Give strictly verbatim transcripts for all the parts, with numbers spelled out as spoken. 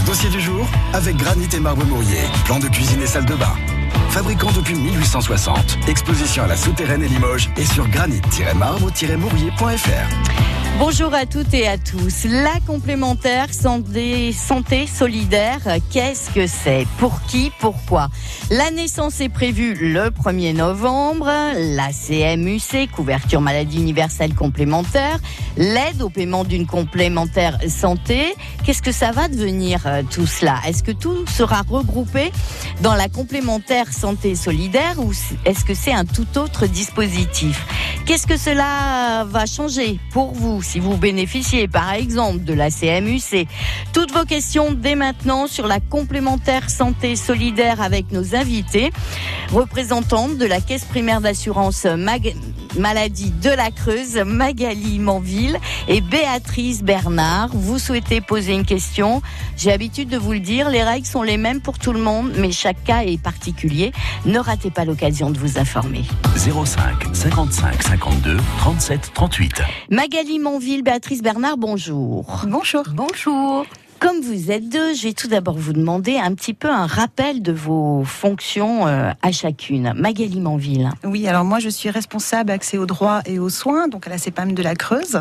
dossier du jour avec Granit et Marbre Mourier. Plan de cuisine et salle de bain. Fabricant depuis mille huit cent soixante. Exposition à la Souterraine et Limoges et sur granit tiret marbre tiret mourier point f r. Bonjour à toutes et à tous. La complémentaire santé, santé solidaire, qu'est-ce que c'est ? Pour qui ? Pourquoi ? La naissance est prévue le premier novembre. La C M U C, couverture maladie universelle complémentaire. L'aide au paiement d'une complémentaire santé. Qu'est-ce que ça va devenir tout cela ? Est-ce que tout sera regroupé dans la complémentaire santé solidaire ou est-ce que c'est un tout autre dispositif ? Qu'est-ce que cela va changer pour vous si vous bénéficiez par exemple de la C M U C ? Toutes vos questions dès maintenant sur la complémentaire santé solidaire avec nos invités, représentantes de la Caisse primaire d'assurance Mag- maladie de la Creuse, Magali Manville et Béatrice Bernard. Vous souhaitez poser une question ? J'ai l'habitude de vous le dire, les règles sont les mêmes pour tout le monde, mais chaque cas est particulier. Ne ratez pas l'occasion de vous informer. zéro cinq cinquante-cinq cinquante-deux trente-sept trente-huit. Magali Manville, Béatrice Bernard, bonjour. Bonjour. Bonjour. Comme vous êtes deux, je vais tout d'abord vous demander un petit peu un rappel de vos fonctions euh, à chacune. Magali Manville. Oui, alors moi je suis responsable accès aux droits et aux soins, donc à la C P A M de la Creuse.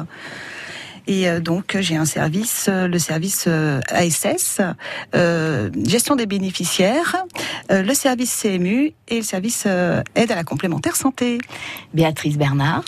Et euh, donc j'ai un service, euh, le service euh, A S S, euh, gestion des bénéficiaires, euh, le service C M U et le service euh, aide à la complémentaire santé. Béatrice Bernard.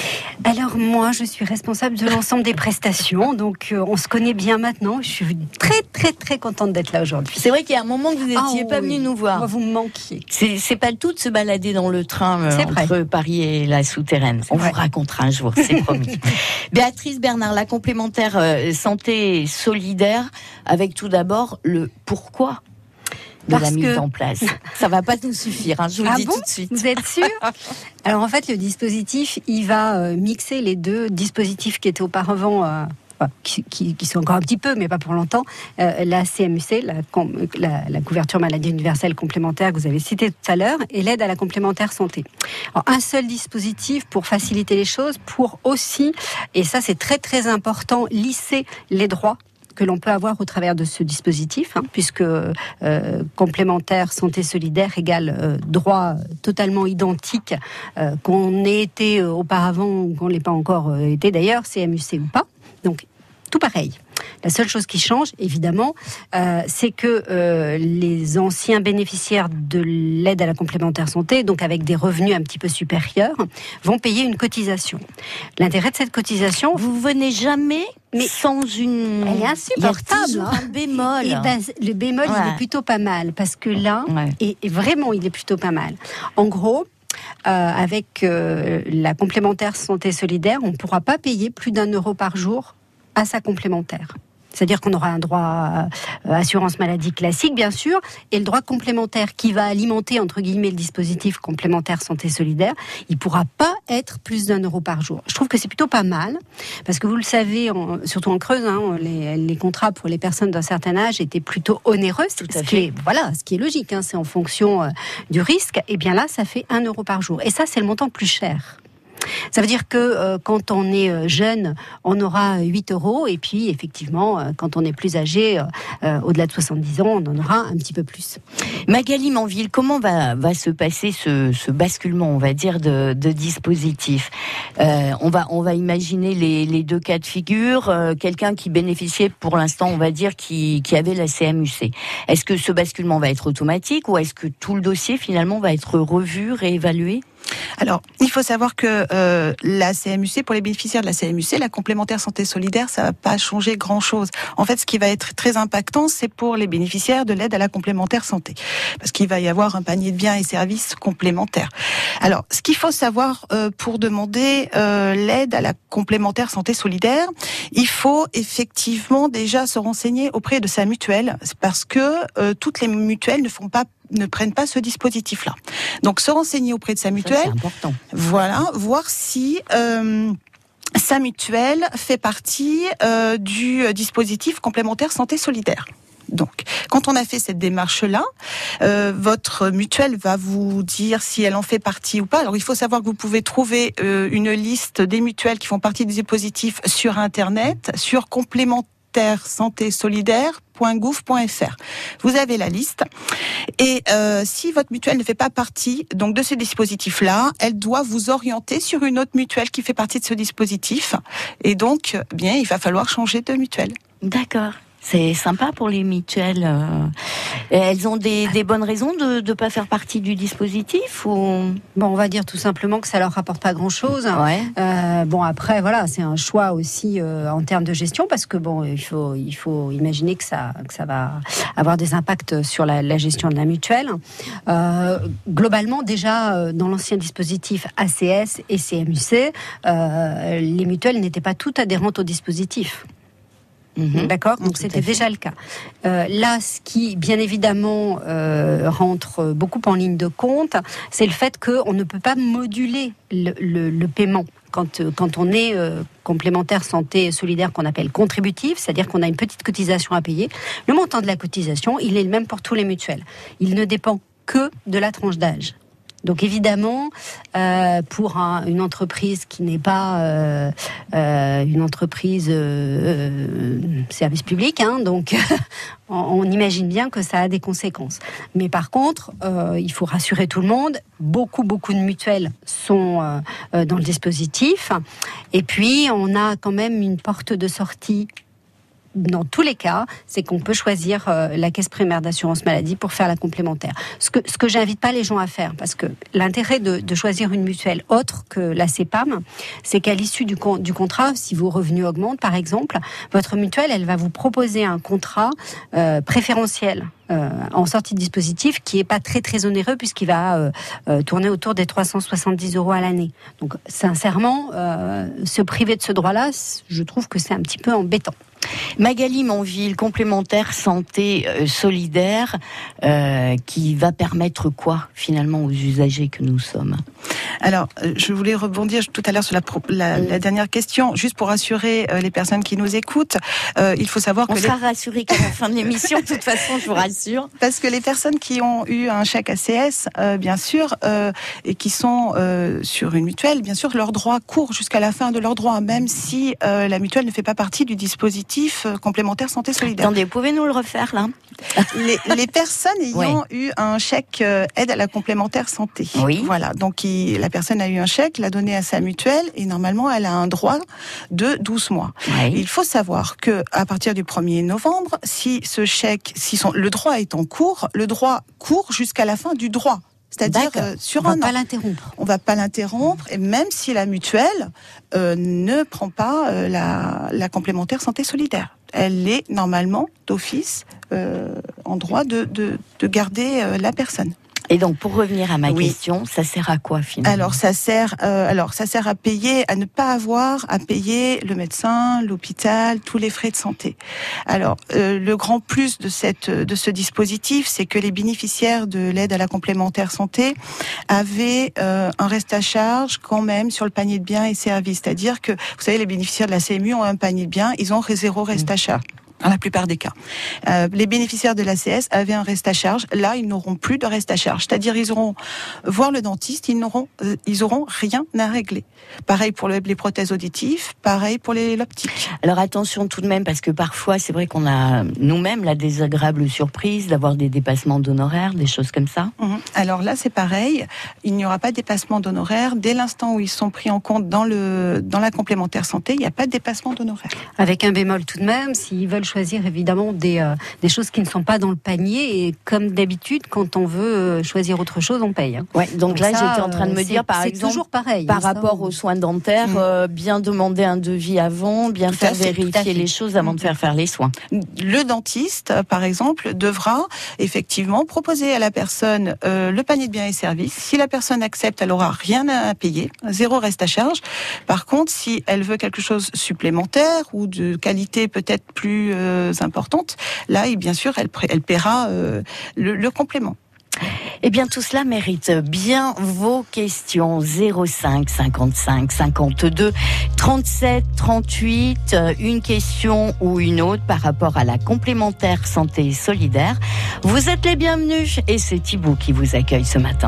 Alors moi, je suis responsable de l'ensemble des prestations, donc euh, on se connaît bien maintenant. Je suis très très très contente d'être là aujourd'hui. C'est vrai qu'il y a un moment que vous n'étiez ah, pas oui. venu nous voir. Moi, vous me manquiez. C'est, c'est pas le tout de se balader dans le train euh, entre vrai. Paris et la Souterraine. C'est on vrai. Vous racontera un jour, c'est promis. Béatrice Bernard, la complémentaire euh, santé solidaire, avec tout d'abord le pourquoi de Parce la mise que... en place. Ça va pas nous suffire, hein, je vous ah le dis bon tout de suite. Vous êtes sûr ? Alors en fait, le dispositif, il va euh, mixer les deux dispositifs qui étaient auparavant... Euh... Qui, qui, qui sont encore un petit peu, mais pas pour longtemps, euh, la C M U C, la, la, la couverture maladie universelle complémentaire que vous avez citée tout à l'heure, et l'aide à la complémentaire santé. Alors, un seul dispositif pour faciliter les choses, pour aussi, et ça c'est très très important, lisser les droits que l'on peut avoir au travers de ce dispositif, hein, puisque euh, complémentaire santé solidaire égale euh, droit totalement identique, euh, qu'on ait été euh, auparavant ou qu'on ne l'ait pas encore euh, été d'ailleurs, C M U C ou pas. Donc, tout pareil. La seule chose qui change, évidemment, euh, c'est que euh, les anciens bénéficiaires de l'aide à la complémentaire santé, donc avec des revenus un petit peu supérieurs, vont payer une cotisation. L'intérêt de cette cotisation... Vous venez jamais mais sans une... Elle est insupportable. Il y a un bémol. Et ben, le bémol, ouais. il est plutôt pas mal, parce que là, ouais. et, et vraiment, il est plutôt pas mal. En gros... Euh, avec euh, la complémentaire santé solidaire, on ne pourra pas payer plus d'un euro par jour à sa complémentaire. C'est-à-dire qu'on aura un droit euh, assurance maladie classique, bien sûr, et le droit complémentaire qui va alimenter, entre guillemets, le dispositif complémentaire santé solidaire, il ne pourra pas être plus d'un euro par jour. Je trouve que c'est plutôt pas mal, parce que vous le savez, en, surtout en Creuse, hein, les, les contrats pour les personnes d'un certain âge étaient plutôt onéreux, Tout à ce, fait. qui est, voilà, ce qui est logique, hein, c'est en fonction euh, du risque, et bien là, ça fait un euro par jour. Et ça, c'est le montant le plus cher. Ça veut dire que euh, quand on est jeune, on aura huit euros, et puis effectivement, euh, quand on est plus âgé, euh, au-delà de soixante-dix ans, on en aura un petit peu plus. Magali Manville, comment va, va se passer ce, ce basculement, on va dire, de, de dispositif ? euh, on, va, on va imaginer les, les deux cas de figure, euh, quelqu'un qui bénéficiait pour l'instant, on va dire, qui, qui avait la C M U C. Est-ce que ce basculement va être automatique ou est-ce que tout le dossier finalement va être revu, réévalué ? Alors, il faut savoir que euh, la C M U C, pour les bénéficiaires de la C M U C, la complémentaire santé solidaire, ça va pas changer grand-chose. En fait, ce qui va être très impactant, c'est pour les bénéficiaires de l'aide à la complémentaire santé, parce qu'il va y avoir un panier de biens et services complémentaires. Alors, ce qu'il faut savoir euh, pour demander euh, l'aide à la complémentaire santé solidaire, il faut effectivement déjà se renseigner auprès de sa mutuelle, parce que euh, toutes les mutuelles ne font pas ne prennent pas ce dispositif-là. Donc, se renseigner auprès de sa mutuelle. Ça, c'est important. Voilà, voir si euh, sa mutuelle fait partie euh, du dispositif complémentaire santé solidaire. Donc, quand on a fait cette démarche-là, euh, votre mutuelle va vous dire si elle en fait partie ou pas. Alors, il faut savoir que vous pouvez trouver euh, une liste des mutuelles qui font partie du dispositif sur Internet, sur complémentaire complémentaire santé solidaire point gouv point f r. Vous avez la liste et euh, si votre mutuelle ne fait pas partie donc de ce dispositif-là, elle doit vous orienter sur une autre mutuelle qui fait partie de ce dispositif et donc bien il va falloir changer de mutuelle. D'accord. C'est sympa pour les mutuelles. Elles ont des, des bonnes raisons de ne pas faire partie du dispositif ou... Bon, on va dire tout simplement que ça leur rapporte pas grand-chose. Ouais. Euh, bon, après, voilà, c'est un choix aussi euh, en termes de gestion parce que bon, il faut, il faut imaginer que ça, que ça va avoir des impacts sur la, la gestion de la mutuelle. Euh, globalement, déjà, dans l'ancien dispositif A C S et C M U C, euh, les mutuelles n'étaient pas toutes adhérentes au dispositif. Mmh. D'accord, donc c'était déjà le cas. Euh, là, ce qui, bien évidemment, euh, rentre beaucoup en ligne de compte, c'est le fait qu'on ne peut pas moduler le, le, le paiement. Quand, quand on est euh, complémentaire santé solidaire qu'on appelle contributif, c'est-à-dire qu'on a une petite cotisation à payer, le montant de la cotisation, il est le même pour tous les mutuelles. Il ne dépend que de la tranche d'âge. Donc évidemment, euh, pour un, une entreprise qui n'est pas euh, euh, une entreprise euh, euh, service public, hein, donc on, on imagine bien que ça a des conséquences. Mais par contre, euh, il faut rassurer tout le monde. Beaucoup, beaucoup de mutuelles sont euh, dans le dispositif. Et puis, on a quand même une porte de sortie. Dans tous les cas, c'est qu'on peut choisir euh, la caisse primaire d'assurance maladie pour faire la complémentaire. Ce que, ce que j'invite pas les gens à faire, parce que l'intérêt de, de choisir une mutuelle autre que la C E P A M, c'est qu'à l'issue du, con, du contrat, si vos revenus augmentent par exemple, votre mutuelle, elle va vous proposer un contrat euh, préférentiel. Euh, en sortie de dispositif qui est pas très très onéreux puisqu'il va euh, euh, tourner autour des trois cent soixante-dix euros à l'année. Donc sincèrement, euh, se priver de ce droit-là, je trouve que c'est un petit peu embêtant. Magali Monville, complémentaire santé euh, solidaire, euh, qui va permettre quoi finalement aux usagers que nous sommes? Alors, je voulais rebondir tout à l'heure sur la, la, la dernière question, juste pour rassurer euh, les personnes qui nous écoutent. Euh, il faut savoir On que... On sera les... rassurés qu'à la fin de l'émission, de toute façon, je vous rassure. Parce que les personnes qui ont eu un chèque A C S, euh, bien sûr, euh, et qui sont euh, sur une mutuelle, bien sûr, leurs droits courent jusqu'à la fin de leurs droits, même si euh, la mutuelle ne fait pas partie du dispositif euh, complémentaire santé solidaire. Attendez, vous pouvez nous le refaire, là? les, les personnes ayant oui. eu un chèque euh, aide à la complémentaire santé. Oui. Voilà, donc il, la personne a eu un chèque, l'a donné à sa mutuelle et normalement elle a un droit de douze mois. Oui. Il faut savoir que à partir du premier novembre, si ce chèque, si son, le droit est en cours, le droit court jusqu'à la fin du droit. C'est-à-dire euh, sur un an. On va pas l'interrompre. On va pas l'interrompre, et même si la mutuelle euh, ne prend pas euh, la, la complémentaire santé solidaire. Elle est normalement d'office euh, en droit de, de, de garder euh, la personne. Et donc, pour revenir à ma oui. question, ça sert à quoi finalement? Alors, ça sert, euh, alors ça sert à payer, à ne pas avoir à payer le médecin, l'hôpital, tous les frais de santé. Alors, euh, le grand plus de cette, de ce dispositif, c'est que les bénéficiaires de l'aide à la complémentaire santé avaient euh, un reste à charge quand même sur le panier de biens et services. C'est-à-dire que, vous savez, les bénéficiaires de la C M U ont un panier de biens, ils ont zéro reste à charge. Dans la plupart des cas. Euh, les bénéficiaires de l'A C S avaient un reste à charge. Là, ils n'auront plus de reste à charge. C'est-à-dire, ils auront voir le dentiste, ils n'auront, euh, ils auront rien à régler. Pareil pour le, les prothèses auditives, pareil pour les l'optique. Alors attention tout de même, parce que parfois, c'est vrai qu'on a nous-mêmes la désagréable surprise d'avoir des dépassements d'honoraires, des choses comme ça. Mmh. Alors là, c'est pareil. Il n'y aura pas de dépassement d'honoraires. Dès l'instant où ils sont pris en compte dans le dans la complémentaire santé, il n'y a pas de dépassement d'honoraires. Avec un bémol tout de même, s'ils veulent choisir évidemment des, euh, des choses qui ne sont pas dans le panier, et comme d'habitude, quand on veut euh, choisir autre chose, on paye. Hein. Ouais, donc, donc là, ça, j'étais en train de me dire, par c'est exemple, toujours pareil, par hein, rapport ça, aux soins dentaires, mmh. euh, bien demander un devis avant, bien tout faire fait, vérifier les choses avant mmh. de faire faire les soins. Le dentiste, par exemple, devra effectivement proposer à la personne euh, le panier de biens et services. Si la personne accepte, elle aura rien à payer, zéro reste à charge. Par contre, si elle veut quelque chose supplémentaire ou de qualité peut-être plus euh, importante, là, et bien sûr, elle, elle paiera euh, le, le complément. Eh bien, tout cela mérite bien vos questions. zéro cinq cinquante-cinq cinquante-deux trente-sept trente-huit, une question ou une autre par rapport à la complémentaire santé solidaire. Vous êtes les bienvenus et c'est Thibaut qui vous accueille ce matin.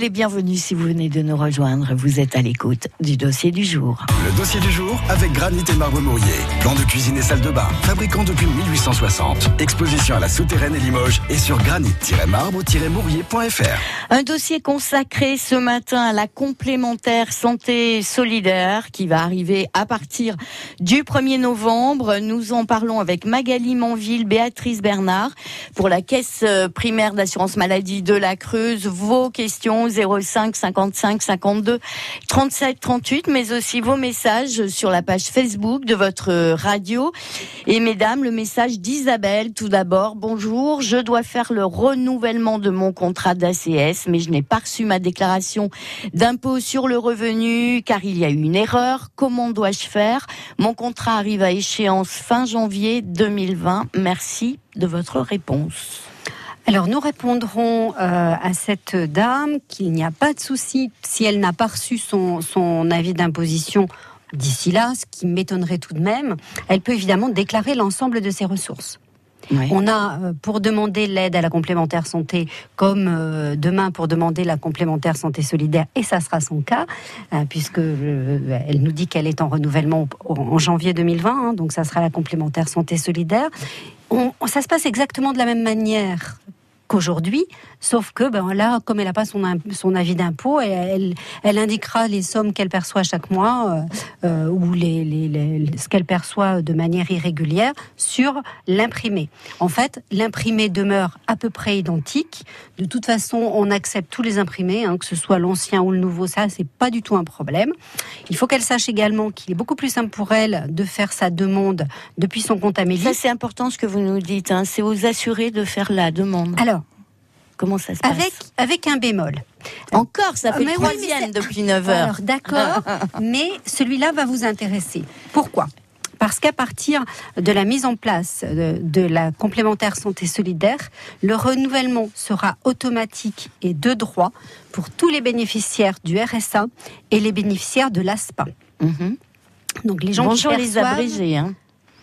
les bienvenus si vous venez de nous rejoindre. Vous êtes à l'écoute du dossier du jour. Le dossier du jour avec Granit et Marbre Mourier. Plan de cuisine et salle de bain. Fabricant depuis mille huit cent soixante. Exposition à la Souterraine et Limoges et sur granit tiret marbre tiret mourier point f r. Un dossier consacré ce matin à la complémentaire santé solidaire qui va arriver à partir du premier novembre. Nous en parlons avec Magali Manville, Béatrice Bernard pour la caisse primaire d'assurance maladie de la Creuse. Vos questions zéro cinq cinquante-cinq cinquante-deux trente-sept trente-huit, mais aussi vos messages sur la page Facebook de votre radio. Et mesdames, le message d'Isabelle tout d'abord. Bonjour, je dois faire le renouvellement de mon contrat d'A C S, mais je n'ai pas reçu ma déclaration d'impôt sur le revenu car il y a eu une erreur. Comment dois-je faire? Mon contrat arrive à échéance fin janvier deux mille vingt. Merci de votre réponse. Alors nous répondrons euh, à cette dame qu'il n'y a pas de souci si elle n'a pas reçu son, son avis d'imposition d'ici là, ce qui m'étonnerait tout de même. Elle peut évidemment déclarer l'ensemble de ses ressources. Oui. On a euh, pour demander l'aide à la complémentaire santé comme euh, demain pour demander la complémentaire santé solidaire, et ça sera son cas euh, puisque euh, elle nous dit qu'elle est en renouvellement en, en janvier deux mille vingt, hein, donc ça sera la complémentaire santé solidaire. On, ça se passe exactement de la même manière qu'aujourd'hui, sauf que ben là, comme elle n'a pas son, son avis d'impôt, elle, elle, elle indiquera les sommes qu'elle perçoit chaque mois euh, euh, ou les, les, les, ce qu'elle perçoit de manière irrégulière sur l'imprimé. En fait, l'imprimé demeure à peu près identique. De toute façon, on accepte tous les imprimés, hein, que ce soit l'ancien ou le nouveau, ça, c'est pas du tout un problème. Il faut qu'elle sache également qu'il est beaucoup plus simple pour elle de faire sa demande depuis son compte Amélie. Ça, c'est important ce que vous nous dites, hein, c'est aux assurés de faire la demande. Alors, comment ça se passe? Avec, avec un bémol. Encore, ça fait mais le troisième oui, depuis neuf heures. Alors, d'accord, mais celui-là va vous intéresser. Pourquoi ? Parce qu'à partir de la mise en place de, de la complémentaire santé solidaire, le renouvellement sera automatique et de droit pour tous les bénéficiaires du R S A et les bénéficiaires de l'A S P A. Mm-hmm. Donc les gens Bonjour qui les perçoivent... abrégés, hein.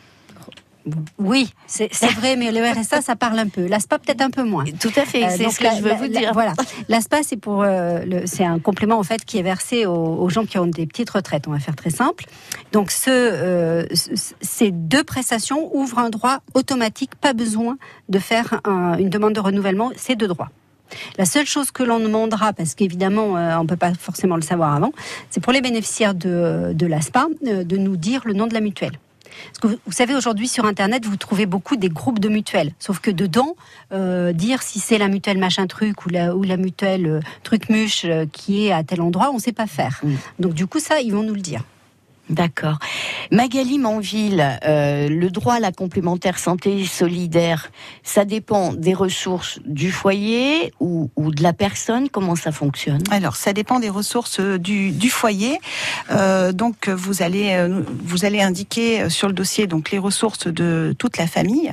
Oui, c'est, c'est vrai, mais le R S A, ça parle un peu. L'A S P A, peut-être un peu moins. Tout à fait, euh, c'est ce que la, je veux la, vous dire. La, voilà, l'A S P A, c'est pour, euh, le, c'est un complément en fait qui est versé aux, aux gens qui ont des petites retraites. On va faire très simple. Donc, ce, euh, ces deux prestations ouvrent un droit automatique, pas besoin de faire un, une demande de renouvellement. C'est deux droits. La seule chose que l'on demandera, parce qu'évidemment, euh, on ne peut pas forcément le savoir avant, c'est pour les bénéficiaires de, de l'A S P A euh, de nous dire le nom de la mutuelle. Parce que vous, vous savez, aujourd'hui sur Internet, vous trouvez beaucoup des groupes de mutuelles. Sauf que dedans, euh, dire si c'est la mutuelle machin truc ou la, ou la mutuelle euh, truc muche euh, qui est à tel endroit, on ne sait pas faire. Mmh. Donc du coup, ça, ils vont nous le dire. D'accord. Magali Manville, euh, le droit à la complémentaire santé solidaire, ça dépend des ressources du foyer ou, ou de la personne. Comment ça fonctionne? Alors, ça dépend des ressources du, du foyer. Euh, donc, vous allez vous allez indiquer sur le dossier donc les ressources de toute la famille.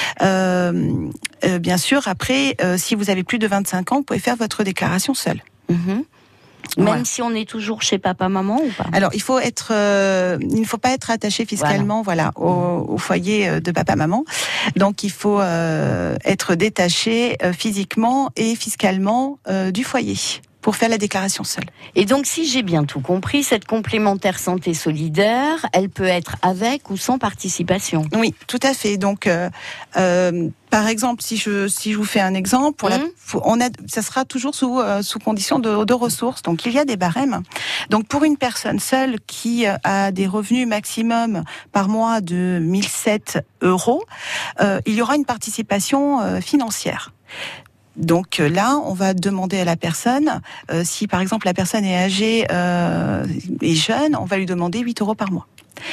Euh, euh, bien sûr, après, euh, si vous avez plus de vingt-cinq ans, vous pouvez faire votre déclaration seule. Mmh. Même voilà. Si on est toujours chez papa-maman ou pas? Alors, il faut être, euh, il ne faut pas être attaché fiscalement, voilà, voilà au, au foyer de papa-maman. Donc, il faut euh, être détaché euh, physiquement et fiscalement euh, du foyer pour faire la déclaration seule. Et donc, si j'ai bien tout compris, cette complémentaire santé solidaire, elle peut être avec ou sans participation. Oui, tout à fait. Donc, euh, euh, par exemple, si je si je vous fais un exemple, pour mmh. la, on a, ça sera toujours sous euh, sous condition de, de ressources. Donc, il y a des barèmes. Donc, pour une personne seule qui a des revenus maximum par mois de mille sept euros, euh, il y aura une participation euh, financière. Donc là, on va demander à la personne, euh, si par exemple la personne est âgée euh, et jeune, on va lui demander huit euros par mois.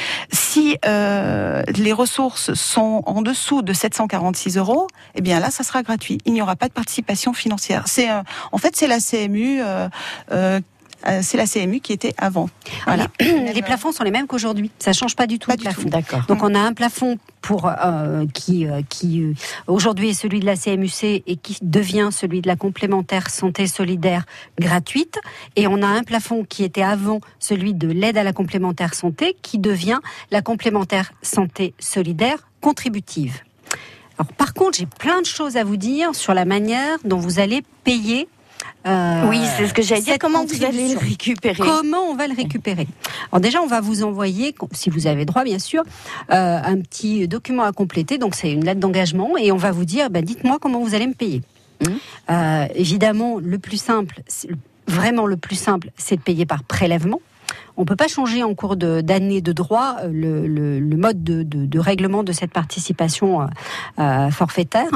Si euh, les ressources sont en dessous de sept cent quarante-six euros, eh bien là, ça sera gratuit. Il n'y aura pas de participation financière. C'est, euh, en fait, c'est la C M U euh, euh, c'est la C M U qui était avant. Voilà. Les, les plafonds sont les mêmes qu'aujourd'hui. Ça change pas du tout. Pas le du plafond. tout. D'accord. Donc on a un plafond pour euh, qui euh, qui euh, aujourd'hui est celui de la C M U C et qui devient celui de la complémentaire santé solidaire gratuite. Et on a un plafond qui était avant celui de l'aide à la complémentaire santé qui devient la complémentaire santé solidaire contributive. Alors par contre, j'ai plein de choses à vous dire sur la manière dont vous allez payer Euh, oui, c'est ce que j'allais dire. Comment vous allez le récupérer ? Comment on va le récupérer ? Alors déjà, on va vous envoyer, si vous avez droit bien sûr, euh, un petit document à compléter. Donc c'est une lettre d'engagement et on va vous dire, ben, dites-moi comment vous allez me payer. Mmh. Euh, évidemment, le plus simple, vraiment le plus simple, c'est de payer par prélèvement. On ne peut pas changer en cours de, d'année de droit le, le, le mode de, de, de règlement de cette participation euh, forfaitaire.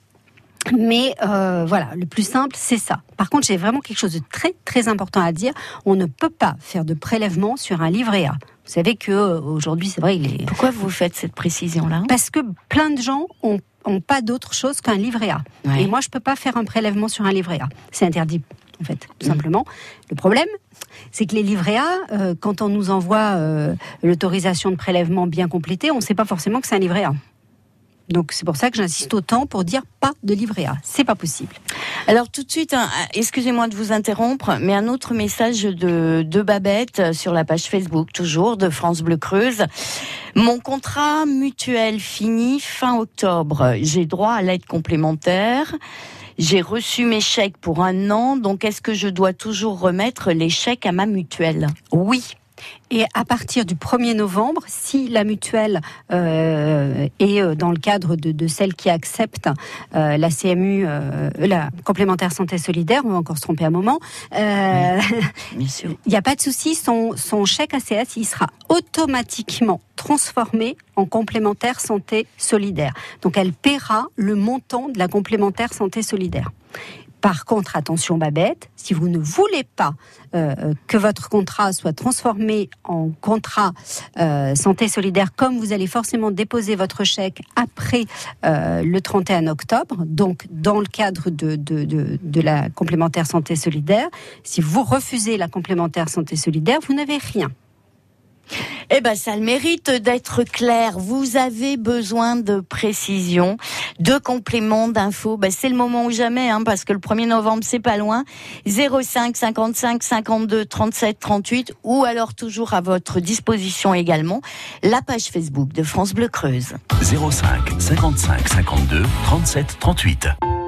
Mais euh, voilà, le plus simple, c'est ça. Par contre, j'ai vraiment quelque chose de très très important à dire. On ne peut pas faire de prélèvement sur un livret A. Vous savez que euh, aujourd'hui, c'est vrai, il est. Pourquoi vous faites cette précision-là ? Parce que plein de gens ont, ont pas d'autre chose qu'un livret A. Ouais. Et moi, je peux pas faire un prélèvement sur un livret A. C'est interdit, en fait, tout mmh. simplement. Le problème, c'est que les livrets A, euh, quand on nous envoie euh, l'autorisation de prélèvement bien complétée, on ne sait pas forcément que c'est un livret A. Donc c'est pour ça que j'insiste autant pour dire pas de livret A, c'est pas possible. Alors tout de suite, hein, excusez-moi de vous interrompre, mais un autre message de, de Babette sur la page Facebook, toujours, de France Bleu Creuse. Mon contrat mutuel finit fin octobre, j'ai droit à l'aide complémentaire. J'ai reçu mes chèques pour un an, donc est-ce que je dois toujours remettre les chèques à ma mutuelle ? Oui. Et à partir du premier novembre, si la mutuelle euh, est dans le cadre de, de celle qui accepte euh, la C M U, euh, la complémentaire santé solidaire, on va encore se tromper un moment, euh, oui, bien sûr. Il n'y a pas de souci, son, son chèque A C S, il sera automatiquement transformé en complémentaire santé solidaire. Donc elle paiera le montant de la complémentaire santé solidaire. Par contre, attention Babette, si vous ne voulez pas euh, que votre contrat soit transformé en contrat euh, santé solidaire, comme vous allez forcément déposer votre chèque après euh, le trente et un octobre, donc dans le cadre de, de, de, de la complémentaire santé solidaire, si vous refusez la complémentaire santé solidaire, vous n'avez rien. Eh ben, ça le mérite d'être clair. Vous avez besoin de précision, de compléments, d'infos. Ben, c'est le moment ou jamais, hein, parce que le premier novembre, c'est pas loin. zéro cinq cinquante-cinq cinquante-deux trente-sept trente-huit ou alors toujours à votre disposition également la page Facebook de France Bleu Creuse. zéro cinq cinquante-cinq cinquante-deux trente-sept trente-huit.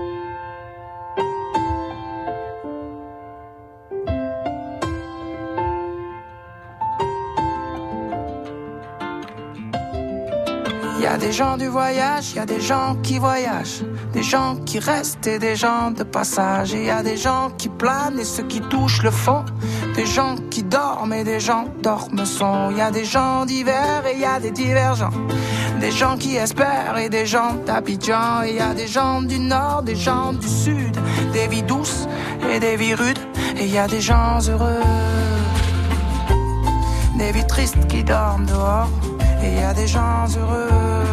Il y a des gens du voyage, il y a des gens qui voyagent, des gens qui restent et des gens de passage. Et il y a des gens qui planent et ceux qui touchent le fond, des gens qui dorment et des gens dorment sont. Il y a des gens divers et il y a des divergents, des gens qui espèrent et des gens d'Abidjan. Et il y a des gens du nord, des gens du sud, des vies douces et des vies rudes. Et il y a des gens heureux, des vies tristes qui dorment dehors. Et il y a des gens heureux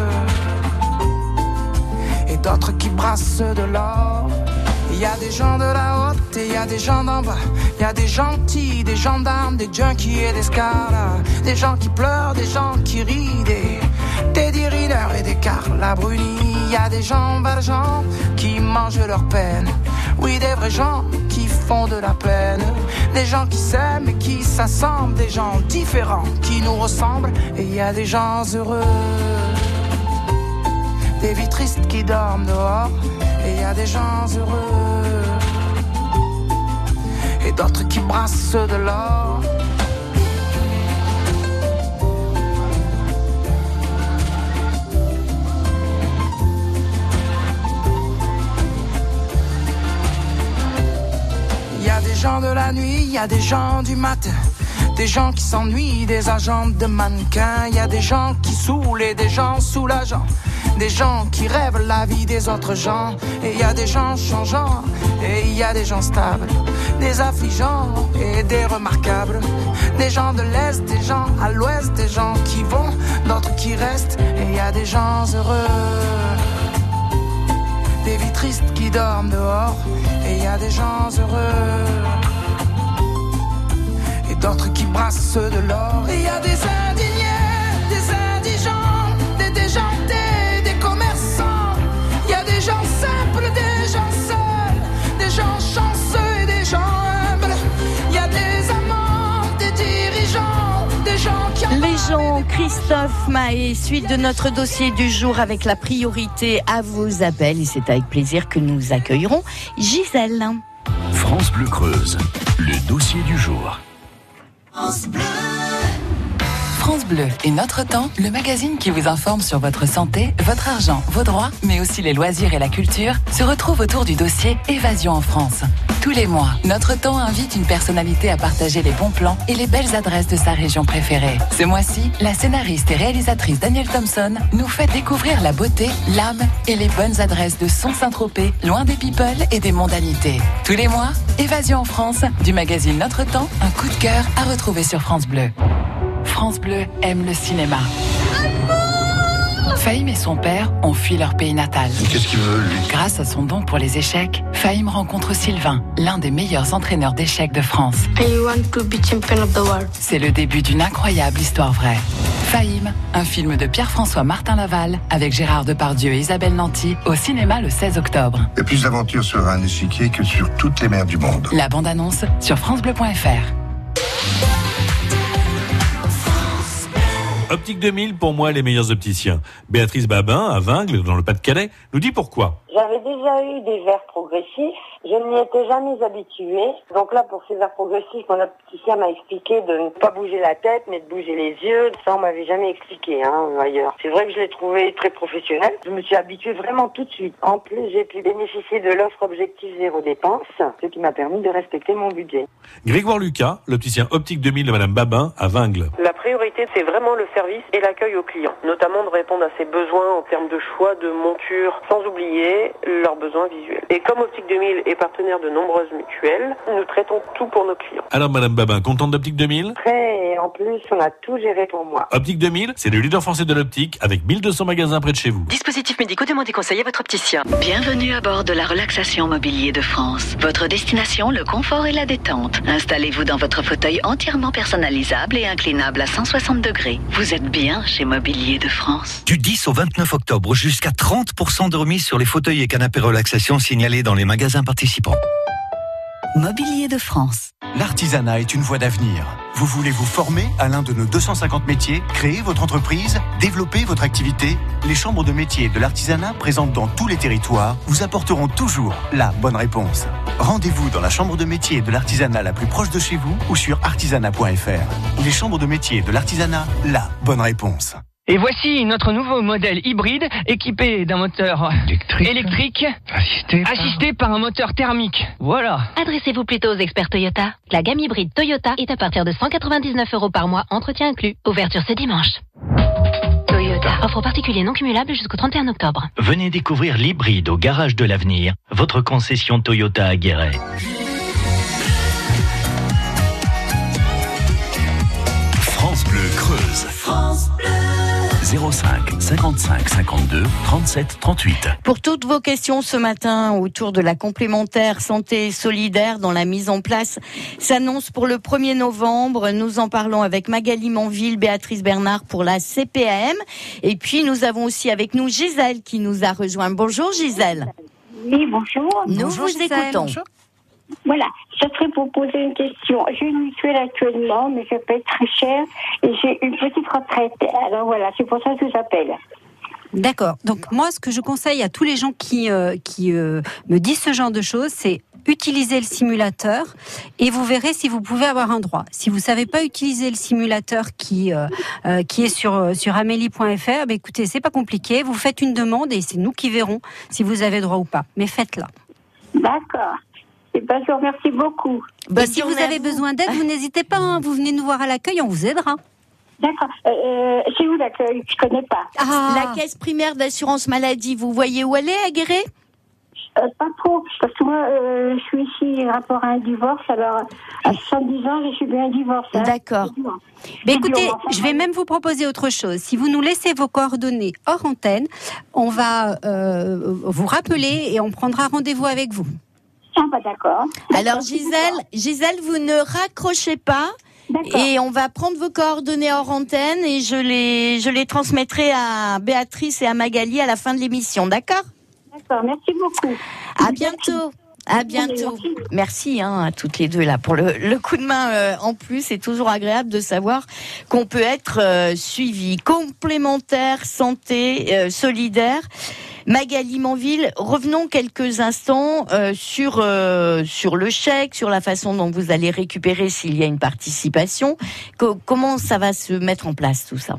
et d'autres qui brassent de l'or. Il y a des gens de la haute et il y a des gens d'en bas. Il y a des gentils, des gendarmes, des junkies et des scars. Des gens qui pleurent, des gens qui rient, des Teddy Riner et des Carla Bruni. Il y a des gens valjean qui mangent leur peine. Oui, des vrais gens qui font de la peine. Des gens qui s'aiment et qui s'assemblent. Des gens différents qui nous ressemblent. Et il y a des gens heureux, des vies tristes qui dorment dehors. Et il y a des gens heureux et d'autres qui brassent de l'or. Il y a des gens de la nuit, il y a des gens du matin, des gens qui s'ennuient, des agents de mannequins. Il y a des gens qui saoulent et des gens soulageants, des gens qui rêvent la vie des autres gens. Et il y a des gens changeants et il y a des gens stables, des affligeants et des remarquables, des gens de l'Est, des gens à l'Ouest, des gens qui vont, d'autres qui restent. Et il y a des gens heureux, des vies tristes qui dorment dehors. Et il y a des gens heureux et d'autres qui brassent de l'or. Et il y a des indignés, des indigents, des déjantés, des commerçants. Il y a des gens simples, des gens seuls, des gens chanceux et des gens humbles. Il y a des amants, des dirigeants, des gens qui... Les gens, Christophe Mahé, suite de notre dossier du jour avec la priorité à vos appels. Et c'est avec plaisir que nous accueillerons Gisèle. France France Bleu Creuse, le dossier du jour. France Bleu. France Bleu et Notre Temps, le magazine qui vous informe sur votre santé, votre argent, vos droits, mais aussi les loisirs et la culture, se retrouve autour du dossier Évasion en France. Tous les mois, Notre Temps invite une personnalité à partager les bons plans et les belles adresses de sa région préférée. Ce mois-ci, la scénariste et réalisatrice Danielle Thompson nous fait découvrir la beauté, l'âme et les bonnes adresses de Son-Saint-Tropez, loin des people et des mondanités. Tous les mois, Évasion en France, du magazine Notre Temps, un coup de cœur à retrouver sur France Bleu. France Bleu aime le cinéma. Fahim et son père ont fui leur pays natal. Qu'est-ce qu'il veut, lui ? Grâce à son don pour les échecs, Fahim rencontre Sylvain, l'un des meilleurs entraîneurs d'échecs de France. I want to be champion of the world. C'est le début d'une incroyable histoire vraie. Fahim, un film de Pierre-François Martin Laval avec Gérard Depardieu et Isabelle Nanty au cinéma le seize octobre. Il y a plus d'aventures sur un échiquier que sur toutes les mers du monde. La bande-annonce sur francebleu point f r. Optique deux mille, pour moi, les meilleurs opticiens. Béatrice Babin, à Vingles, dans le Pas-de-Calais, nous dit pourquoi. J'avais déjà eu des verres progressifs. Je n'y étais jamais habituée. Donc là, pour ces verres progressifs, mon opticien m'a expliqué de ne pas bouger la tête, mais de bouger les yeux. Ça, on m'avait jamais expliqué, hein, ailleurs. C'est vrai que je l'ai trouvé très professionnel. Je me suis habituée vraiment tout de suite. En plus, j'ai pu bénéficier de l'offre Objectif Zéro Dépense, ce qui m'a permis de respecter mon budget. Grégoire Lucas, l'opticien Optique deux mille de Madame Babin, à Vingles. La priorité, c'est vraiment le service et l'accueil aux clients, notamment de répondre à ses besoins en termes de choix de monture, sans oublier leurs besoins visuels. Et comme Optique deux mille est partenaire de nombreuses mutuelles, nous traitons tout pour nos clients. Alors Madame Babin, contente d'Optique deux mille ? Très, et en plus, on a tout géré pour moi. Optique deux mille, c'est le leader français de l'optique, avec mille deux cents magasins près de chez vous. Dispositifs médicaux, demandez conseil à votre opticien. Bienvenue à bord de la relaxation mobilier de France. Votre destination, le confort et la détente. Installez-vous dans votre fauteuil entièrement personnalisable et inclinable à cent soixante degrés. Vous êtes bien chez Mobilier de France. Du dix au vingt-neuf octobre, jusqu'à trente pour cent de remise sur les fauteuils et canapés relaxation signalés dans les magasins participants. Mobilier de France. L'artisanat est une voie d'avenir. Vous voulez vous former à l'un de nos deux cent cinquante métiers, créer votre entreprise, développer votre activité ? Les chambres de métiers de l'artisanat présentes dans tous les territoires vous apporteront toujours la bonne réponse. Rendez-vous dans la chambre de métiers de l'artisanat la plus proche de chez vous ou sur artisanat point f r. Les chambres de métiers de l'artisanat, la bonne réponse. Et voici notre nouveau modèle hybride équipé d'un moteur électrique, électrique assisté, par... assisté par un moteur thermique. Voilà. Adressez-vous plutôt aux experts Toyota. La gamme hybride Toyota est à partir de cent quatre-vingt-dix-neuf euros par mois, entretien inclus. Ouverture ce dimanche. Toyota. Offre particulier non cumulable jusqu'au trente et un octobre. Venez découvrir l'hybride au Garage de l'Avenir, votre concession Toyota à Guéret. France Bleu Creuse. France Bleu. zéro cinq cinquante-cinq cinquante-deux trente-sept trente-huit. Pour toutes vos questions ce matin autour de la complémentaire santé solidaire dont la mise en place s'annonce pour le premier novembre, nous en parlons avec Magali Manville, Béatrice Bernard pour la C P A M. Et puis nous avons aussi avec nous Gisèle qui nous a rejoint. Bonjour Gisèle. Oui, bonjour. Nous bonjour, vous Gisèle. écoutons. Bonjour. Voilà, ça serait pour poser une question. J'ai une mutuelle actuellement, mais ça paye très cher et j'ai une petite retraite. Alors voilà, c'est pour ça que j'appelle. D'accord. Donc moi, ce que je conseille à tous les gens qui, euh, qui euh, me disent ce genre de choses, c'est utiliser le simulateur et vous verrez si vous pouvez avoir un droit. Si vous savez pas utiliser le simulateur qui euh, euh, qui est sur sur amélie point f r, ben écoutez, c'est pas compliqué. Vous faites une demande et c'est nous qui verrons si vous avez droit ou pas. Mais faites-la. D'accord. Eh ben, je vous remercie beaucoup. Bah, si vous avez vous. besoin d'aide, vous n'hésitez pas. Hein, vous venez nous voir à l'accueil, on vous aidera. D'accord. Euh, c'est où l'accueil ? Je connais pas. Ah. La caisse primaire d'assurance maladie, vous voyez où elle est, à Guéret ? Euh, pas trop, parce que moi, euh, je suis ici rapport à un divorce, alors à soixante-dix ans, je suis bien divorce. Hein. D'accord. Mais écoutez, je vais même vous proposer autre chose. Si vous nous laissez vos coordonnées hors antenne, on va euh, vous rappeler et on prendra rendez-vous avec vous. Ah bah d'accord. Alors Gisèle, Gisèle, vous ne raccrochez pas. D'accord. Et on va prendre vos coordonnées hors antenne et je les, je les transmettrai à Béatrice et à Magali à la fin de l'émission, d'accord ? D'accord, merci beaucoup. À bientôt. À bientôt. Merci hein, à toutes les deux là pour le, le coup de main euh, en plus. C'est toujours agréable de savoir qu'on peut être euh, suivi. Complémentaire santé euh, solidaire. Magali Manville, revenons quelques instants euh, sur euh, sur le chèque, sur la façon dont vous allez récupérer s'il y a une participation. Co- comment ça va se mettre en place tout ça ?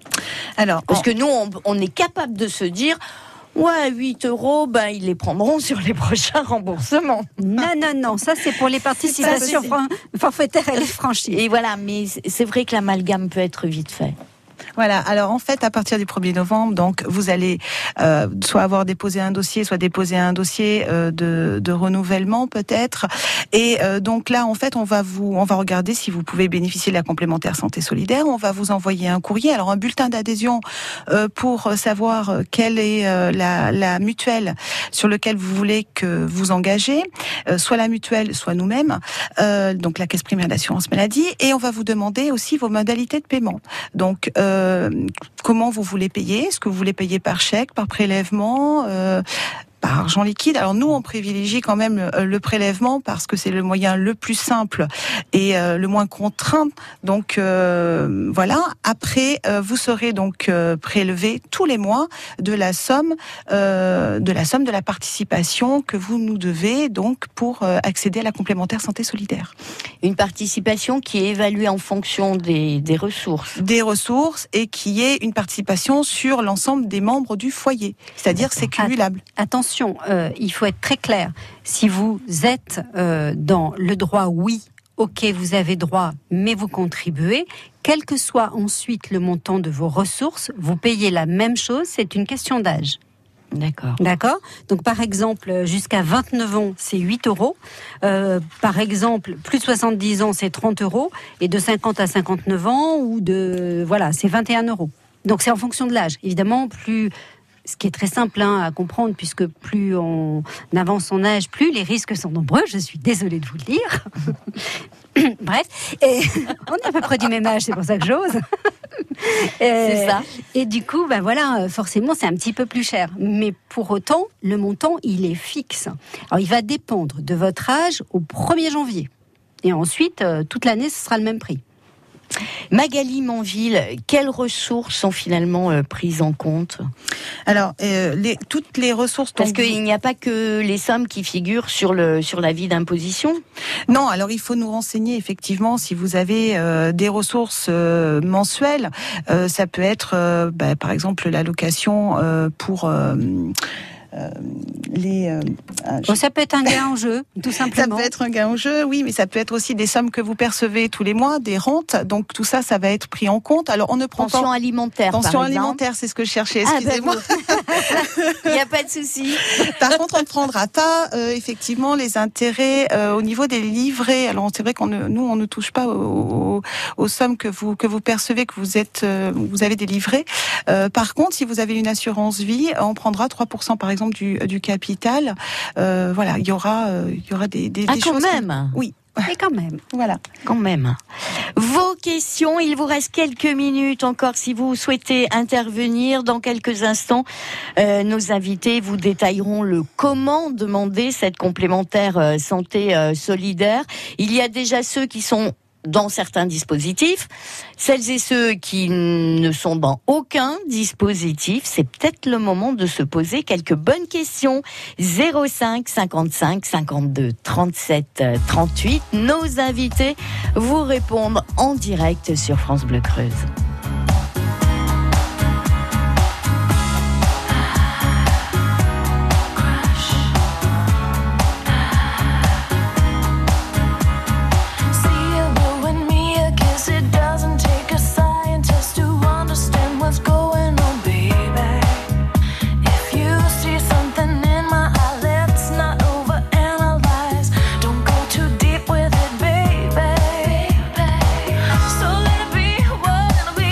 Alors, parce en... que nous, on, on est capable de se dire. Ouais, huit euros, ben, ils les prendront sur les prochains remboursements. Non, non, non, ça c'est pour les participations ça, forfaitaires et les franchises. Et voilà, mais c'est vrai que l'amalgame peut être vite fait. Voilà. Alors en fait, à partir du premier novembre, donc vous allez euh, soit avoir déposé un dossier, soit déposer un dossier euh, de, de renouvellement peut-être. Et euh, donc là, en fait, on va vous, on va regarder si vous pouvez bénéficier de la complémentaire santé solidaire. On va vous envoyer un courrier, alors un bulletin d'adhésion euh, pour savoir quelle est euh, la, la mutuelle sur laquelle vous voulez que vous engagez, euh, soit la mutuelle, soit nous-mêmes. Euh, donc la caisse primaire d'assurance maladie. Et on va vous demander aussi vos modalités de paiement. Donc euh, Euh, comment vous voulez payer ? Est-ce que vous voulez payer par chèque, par prélèvement, euh, par argent liquide ? Alors nous, on privilégie quand même le, le prélèvement parce que c'est le moyen le plus simple et euh, le moins contraint. Donc euh, voilà. Après, euh, vous serez donc euh, prélevé tous les mois de la somme, euh, de la somme de la participation que vous nous devez donc pour euh, accéder à la complémentaire santé solidaire. Une participation qui est évaluée en fonction des, des ressources. Des ressources et qui est une participation sur l'ensemble des membres du foyer. C'est-à-dire que c'est cumulable. Attention, euh, il faut être très clair. Si vous êtes euh, dans le droit oui, ok, vous avez droit, mais vous contribuez, quel que soit ensuite le montant de vos ressources, vous payez la même chose, c'est une question d'âge. D'accord. D'accord. Donc, par exemple, jusqu'à vingt-neuf ans, c'est huit euros. Euh, par exemple, plus de soixante-dix ans, c'est trente euros. Et de cinquante à cinquante-neuf ans, ou de, voilà, c'est vingt et un euros. Donc, c'est en fonction de l'âge. Évidemment, plus, ce qui est très simple hein, à comprendre, puisque plus on avance en âge, plus les risques sont nombreux. Je suis désolée de vous le dire. Bref, et on est à peu près du même âge, c'est pour ça que j'ose. C'est ça. Et du coup, ben voilà, forcément, c'est un petit peu plus cher. Mais pour autant, le montant, il est fixe. Alors, il va dépendre de votre âge au premier janvier. Et ensuite, euh, toute l'année, ce sera le même prix. Magali Manville, quelles ressources sont finalement euh, prises en compte ? Alors, euh, les, toutes les ressources... Parce vous... qu'il n'y a pas que les sommes qui figurent sur, le, sur l'avis d'imposition ? Non, alors il faut nous renseigner effectivement si vous avez euh, des ressources euh, mensuelles. Euh, ça peut être, euh, bah, par exemple, l'allocation euh, pour... Euh, Euh, les, euh, je... Ça peut être un gain en jeu, tout simplement. Ça peut être un gain en jeu, oui, mais ça peut être aussi des sommes que vous percevez tous les mois, des rentes. Donc tout ça, ça va être pris en compte. Alors on ne prend pension pas... alimentaire. Pension par alimentaire, c'est ce que je cherchais. Excusez-moi. Ah, ben il n'y a pas de souci. Par contre, on ne prendra pas euh, effectivement les intérêts euh, au niveau des livrets. Alors c'est vrai qu'on ne, nous, on ne touche pas aux, aux, aux sommes que vous que vous percevez, que vous êtes, euh, vous avez des livrets. Euh, par contre, si vous avez une assurance vie, on prendra trois pour cent par exemple. Du, du capital, euh, voilà, il y aura, euh, il y aura des, des, ah, des quand choses. même. Qui... Oui, et quand même, voilà, quand même. Vos questions, il vous reste quelques minutes encore si vous souhaitez intervenir. Dans quelques instants, euh, nos invités vous détailleront le comment demander cette complémentaire euh, santé euh, solidaire. Il y a déjà ceux qui sont dans certains dispositifs, celles et ceux qui ne sont dans aucun dispositif, c'est peut-être le moment de se poser quelques bonnes questions. zéro cinq cinquante-cinq cinquante-deux trente-sept trente-huit. Nos invités vous répondent en direct sur France Bleu Creuse. We're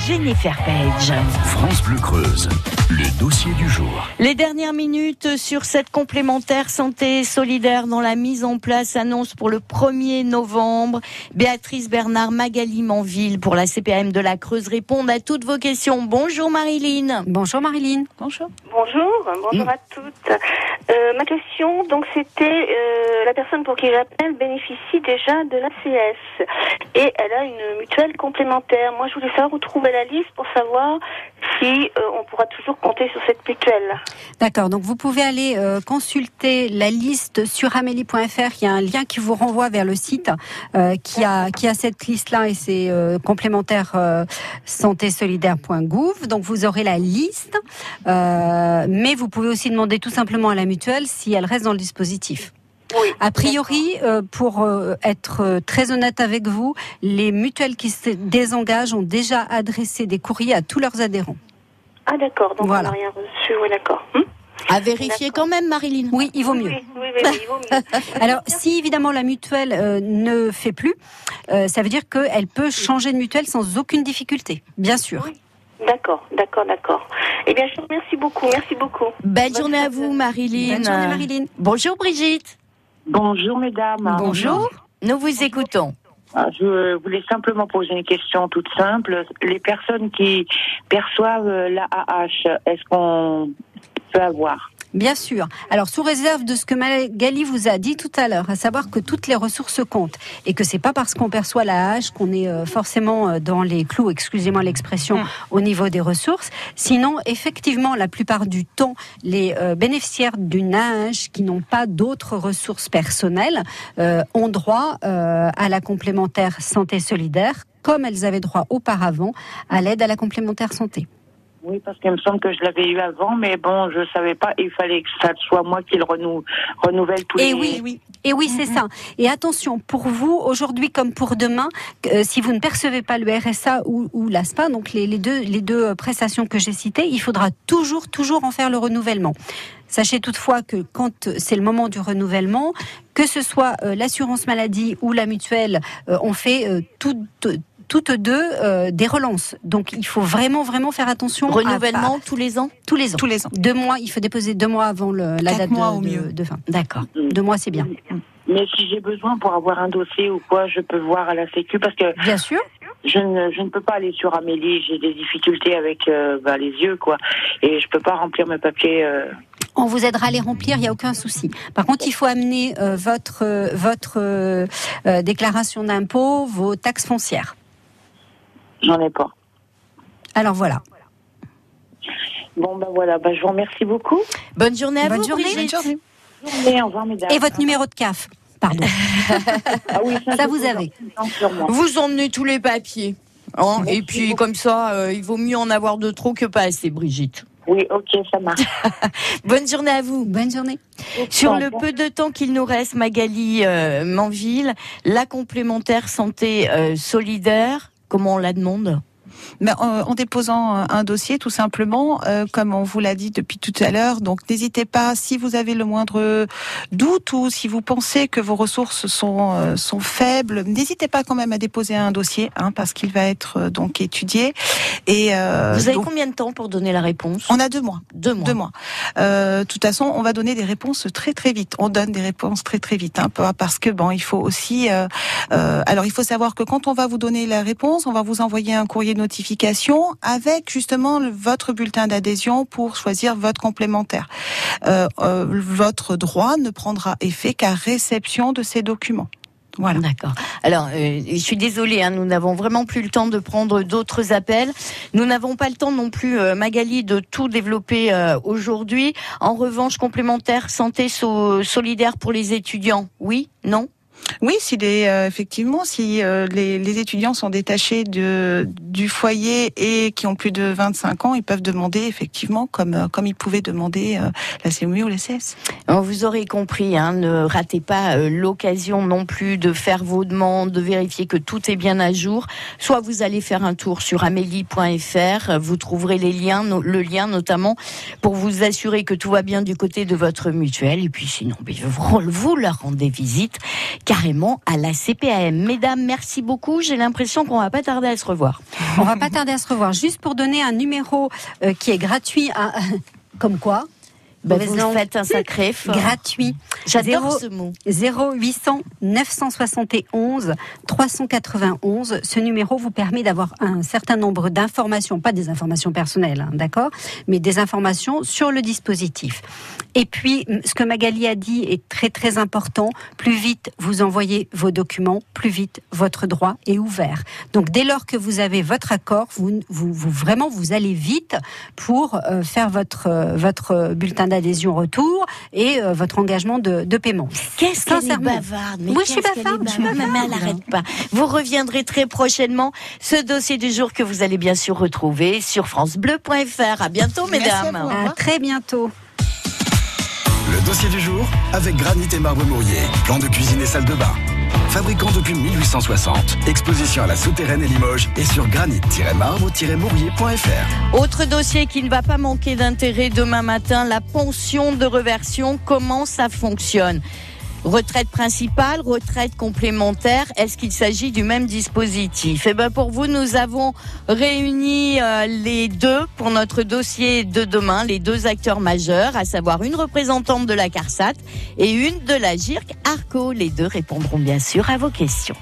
Jennifer Page. France Bleu Creuse, le dossier du jour. Les dernières minutes sur cette complémentaire santé solidaire dont la mise en place annonce pour le premier novembre. Béatrice Bernard, Magali Manville pour la C P A M de la Creuse répondent à toutes vos questions. Bonjour Marilyn. Bonjour Marilyn. Bonjour. Bonjour, bonjour mmh. à toutes. Euh, ma question, donc, c'était euh, la personne pour qui j'appelle bénéficie déjà de l'A C S et elle a une mutuelle complémentaire. Moi, je voulais savoir où trouver la liste pour savoir si euh, on pourra toujours compter sur cette mutuelle. D'accord, donc vous pouvez aller euh, consulter la liste sur amélie point f r. Il y a un lien qui vous renvoie vers le site euh, qui a qui a cette liste-là et c'est euh, complémentaire euh, santé solidaire point gouv. Donc vous aurez la liste, euh, mais vous pouvez aussi demander tout simplement à la mutuelle si elle reste dans le dispositif. Oui, a priori, euh, pour euh, être euh, très honnête avec vous, les mutuelles qui se désengagent ont déjà adressé des courriers à tous leurs adhérents. Ah d'accord, donc voilà. On n'a rien reçu, oui d'accord. Hum à vérifier quand même, Marilyn. Oui, il vaut mieux. Oui, oui, oui, oui, il vaut mieux. Alors, si évidemment la mutuelle euh, ne fait plus, euh, ça veut dire qu'elle peut changer de mutuelle sans aucune difficulté, bien sûr. Oui. D'accord, d'accord, d'accord. Eh bien, je vous remercie beaucoup, merci beaucoup. Belle Bonne journée à vous, Marilyn. Bonne journée, Marilyn. Bonjour, Brigitte. Bonjour, mesdames. Bonjour. Nous vous écoutons. Je voulais simplement poser une question toute simple. Les personnes qui perçoivent l'A A H, est-ce qu'on peut avoir ? Bien sûr. Alors, sous réserve de ce que Magali vous a dit tout à l'heure, à savoir que toutes les ressources comptent et que c'est pas parce qu'on perçoit l'A A H qu'on est forcément dans les clous, excusez-moi l'expression, mmh. au niveau des ressources. Sinon, effectivement, la plupart du temps, les euh, bénéficiaires d'une A A H qui n'ont pas d'autres ressources personnelles euh, ont droit euh, à la complémentaire santé solidaire, comme elles avaient droit auparavant à l'aide à la complémentaire santé. Oui, parce qu'il me semble que je l'avais eu avant, mais bon, je savais pas, il fallait que ça soit moi qui le renou- renouvelle tous les... Et oui, oui. Et oui, c'est mm-hmm. ça. Et attention, pour vous, aujourd'hui comme pour demain, euh, si vous ne percevez pas le R S A ou, ou l'A S P A, donc les, les, deux, les deux prestations que j'ai citées, il faudra toujours, toujours en faire le renouvellement. Sachez toutefois que quand c'est le moment du renouvellement, que ce soit euh, l'assurance maladie ou la mutuelle, euh, on fait euh, tout... tout toutes deux euh, des relances. Donc il faut vraiment vraiment faire attention. Renouvellement à, à, tous les ans. Tous les ans. Tous les ans. Deux mois. Il faut déposer deux mois avant le, la Quatre date mois de, au de, mieux. de fin. D'accord. Deux mois c'est bien. Mais si j'ai besoin pour avoir un dossier ou quoi, je peux voir à la Sécu parce que. Bien sûr. Je ne, je ne peux pas aller sur Amélie. J'ai des difficultés avec euh, bah, les yeux quoi, et je peux pas remplir mes papiers. Euh... On vous aidera à les remplir, il n'y a aucun souci. Par contre, il faut amener euh, votre euh, votre euh, euh, déclaration d'impôt, vos taxes foncières. J'en ai pas. Alors voilà. Bon ben voilà, ben, je vous remercie beaucoup. Bonne journée à Bonne vous, journée. Brigitte. Bonne journée. Bonne journée, au revoir mesdames. Et votre numéro de C A F, pardon. Ah oui, ça, ça vous avez. Vous emmenez tous les papiers. Hein, et puis beaucoup. Comme ça, euh, il vaut mieux en avoir de trop que pas assez, Brigitte. Oui, ok, ça marche. Bonne journée à vous. Bonne journée. Sur le peu de temps qu'il nous reste, Magali euh, Manville, la complémentaire santé euh, solidaire, comment on la demande ? Mais en, en déposant un dossier, tout simplement, euh, comme on vous l'a dit depuis tout à l'heure. Donc, n'hésitez pas, si vous avez le moindre doute ou si vous pensez que vos ressources sont euh, sont faibles, n'hésitez pas quand même à déposer un dossier, hein, parce qu'il va être euh, donc étudié. Et euh, vous avez donc, combien de temps pour donner la réponse ? On a deux mois. Deux mois. Deux mois. Euh, de toute façon, on va donner des réponses très très vite. On donne des réponses très très vite, hein, parce que bon, il faut aussi. Euh, euh, alors, il faut savoir que quand on va vous donner la réponse, on va vous envoyer un courrier de notification avec justement le, votre bulletin d'adhésion pour choisir votre complémentaire. Euh, euh, votre droit ne prendra effet qu'à réception de ces documents. Voilà. D'accord. Alors, euh, je suis désolée, hein, nous n'avons vraiment plus le temps de prendre d'autres appels. Nous n'avons pas le temps non plus, euh, Magali, de tout développer euh, aujourd'hui. En revanche, complémentaire santé so- solidaire pour les étudiants, oui, non ? Oui, si les, euh, effectivement, si euh, les, les étudiants sont détachés de, du foyer et qui ont plus de vingt-cinq ans, ils peuvent demander effectivement, comme euh, comme ils pouvaient demander euh, la C M U ou la C S. Alors, vous aurez compris, hein, ne ratez pas euh, l'occasion non plus de faire vos demandes, de vérifier que tout est bien à jour. Soit vous allez faire un tour sur amélie point f r, vous trouverez les liens, no, le lien notamment pour vous assurer que tout va bien du côté de votre mutuelle. Et puis sinon, vous, vous leur rendez visite. carrément à la C P A M. Mesdames, merci beaucoup. J'ai l'impression qu'on va pas tarder à se revoir. On va pas tarder à se revoir. Juste pour donner un numéro euh, qui est gratuit, à... comme quoi Ben vous langue. Faites un sacré effort. Gratuit. J'adore zéro, ce mot. zéro huit cents neuf cent soixante et onze trois cent quatre-vingt-onze. Ce numéro vous permet d'avoir un certain nombre d'informations, pas des informations personnelles, hein, d'accord, mais des informations sur le dispositif. Et puis, ce que Magali a dit est très très important. Plus vite vous envoyez vos documents, plus vite votre droit est ouvert. Donc, dès lors que vous avez votre accord, vous, vous, vous vraiment vous allez vite pour euh, faire votre euh, votre bulletin d'adhésion retour et euh, votre engagement de, de paiement. Qu'est-ce qu'elle est bavarde. Mais oui, je suis bavarde. Je suis bavarde. Mais elle n'arrête pas. Vous reviendrez très prochainement. Ce dossier du jour que vous allez bien sûr retrouver sur francebleu point f r. À bientôt, mesdames. À, à très bientôt. Le dossier du jour avec Granit et Marbre Mourier. Plan de cuisine et salle de bain. Fabricant depuis mille huit cent soixante. Exposition à la Souterraine et Limoges et sur granit tiret marbre tiret mourier point f r. Autre dossier qui ne va pas manquer d'intérêt demain matin, la pension de réversion. Comment ça fonctionne ? Retraite principale, retraite complémentaire, est-ce qu'il s'agit du même dispositif ? Eh ben pour vous, nous avons réuni euh, les deux pour notre dossier de demain, les deux acteurs majeurs, à savoir une représentante de la CARSAT et une de la G I R C Arco. Les deux répondront bien sûr à vos questions.